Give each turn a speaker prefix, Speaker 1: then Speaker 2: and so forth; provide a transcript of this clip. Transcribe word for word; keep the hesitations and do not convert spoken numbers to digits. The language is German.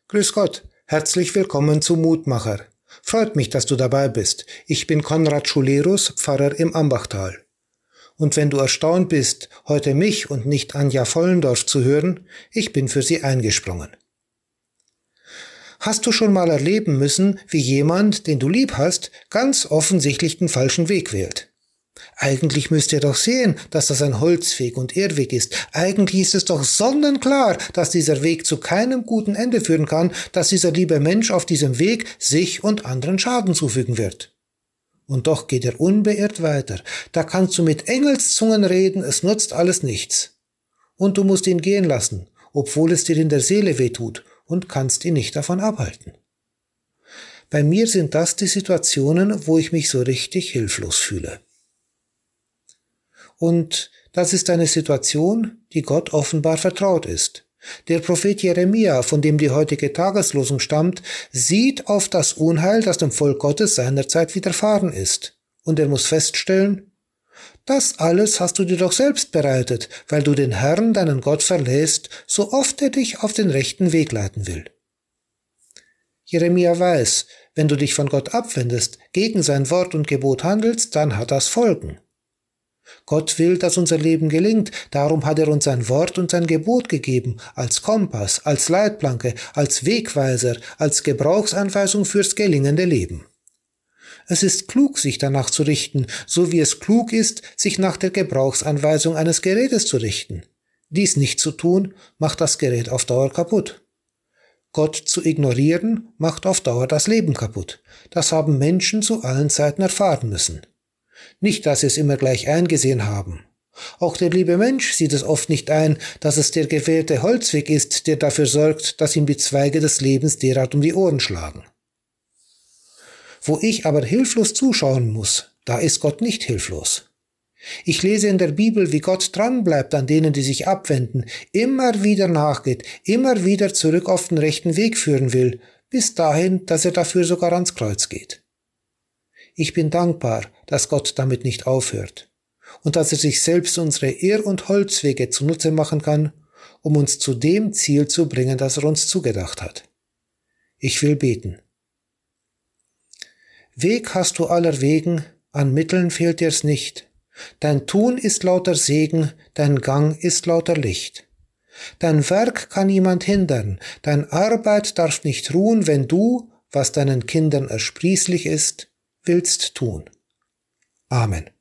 Speaker 1: Grüß Gott, herzlich willkommen zu Mutmacher. Freut mich, dass du dabei bist. Ich bin Konrad Schulerus, Pfarrer im Ambachtal. Und wenn du erstaunt bist, heute mich und nicht Anja Vollendorf zu hören, ich bin für sie eingesprungen. Hast du schon mal erleben müssen, wie jemand, den du lieb hast, ganz offensichtlich den falschen Weg wählt? Eigentlich müsst ihr doch sehen, dass das ein Holzweg und Irrweg ist. Eigentlich ist es doch sonnenklar, dass dieser Weg zu keinem guten Ende führen kann, dass dieser liebe Mensch auf diesem Weg sich und anderen Schaden zufügen wird. Und doch geht er unbeirrt weiter. Da kannst du mit Engelszungen reden, es nutzt alles nichts. Und du musst ihn gehen lassen, obwohl es dir in der Seele wehtut, und kannst ihn nicht davon abhalten. Bei mir sind das die Situationen, wo ich mich so richtig hilflos fühle. Und das ist eine Situation, die Gott offenbar vertraut ist. Der Prophet Jeremia, von dem die heutige Tageslosung stammt, sieht auf das Unheil, das dem Volk Gottes seinerzeit widerfahren ist. Und er muss feststellen, das alles hast du dir doch selbst bereitet, weil du den Herrn, deinen Gott, verlässt, so oft er dich auf den rechten Weg leiten will. Jeremia weiß, wenn du dich von Gott abwendest, gegen sein Wort und Gebot handelst, dann hat das Folgen. Gott will, dass unser Leben gelingt, darum hat er uns sein Wort und sein Gebot gegeben, als Kompass, als Leitplanke, als Wegweiser, als Gebrauchsanweisung fürs gelingende Leben. Es ist klug, sich danach zu richten, so wie es klug ist, sich nach der Gebrauchsanweisung eines Gerätes zu richten. Dies nicht zu tun, macht das Gerät auf Dauer kaputt. Gott zu ignorieren, macht auf Dauer das Leben kaputt. Das haben Menschen zu allen Zeiten erfahren müssen. Nicht, dass sie es immer gleich eingesehen haben. Auch der liebe Mensch sieht es oft nicht ein, dass es der gewählte Holzweg ist, der dafür sorgt, dass ihm die Zweige des Lebens derart um die Ohren schlagen. Wo ich aber hilflos zuschauen muss, da ist Gott nicht hilflos. Ich lese in der Bibel, wie Gott dranbleibt an denen, die sich abwenden, immer wieder nachgeht, immer wieder zurück auf den rechten Weg führen will, bis dahin, dass er dafür sogar ans Kreuz geht. Ich bin dankbar, dass Gott damit nicht aufhört und dass er sich selbst unsere Irr- und Holzwege zunutze machen kann, um uns zu dem Ziel zu bringen, das er uns zugedacht hat. Ich will beten. Weg hast du aller Wegen, an Mitteln fehlt dir's nicht. Dein Tun ist lauter Segen, dein Gang ist lauter Licht. Dein Werk kann niemand hindern, dein Arbeit darf nicht ruhen, wenn du, was deinen Kindern ersprießlich ist, willst tun. Amen.